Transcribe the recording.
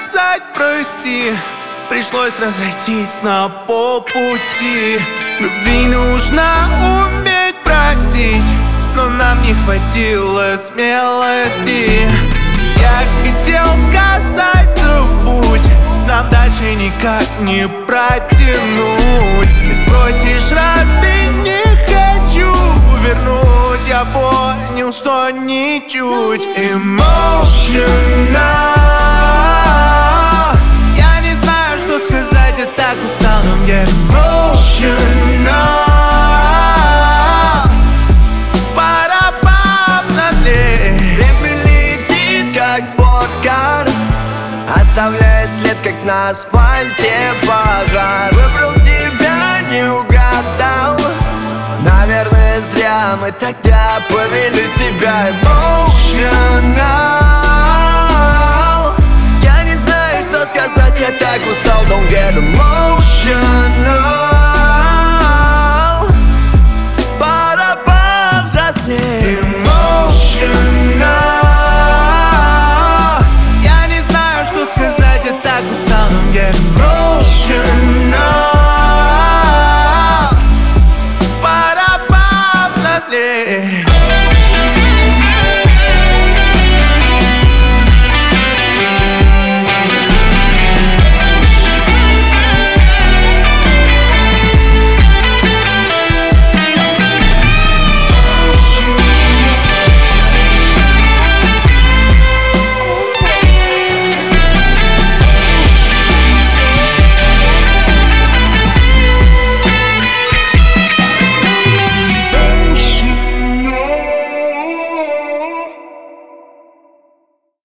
сказать прости, пришлось разойтись на полпути. Любви нужно уметь просить, но нам не хватило смелости. Я хотел сказать забудь, нам дальше никак не протянуть. Ты спросишь, разве не хочу вернуть? Я понял, что ничуть. Emotional. Я не знаю, что сказать, я так устал, но мне emotional. Пора повзрослеть. Время летит, как спорткар, оставляет след, как на асфальте пожар. Выбрал тебя, не угадал, наверное, зря мы тогда повели себя emotional.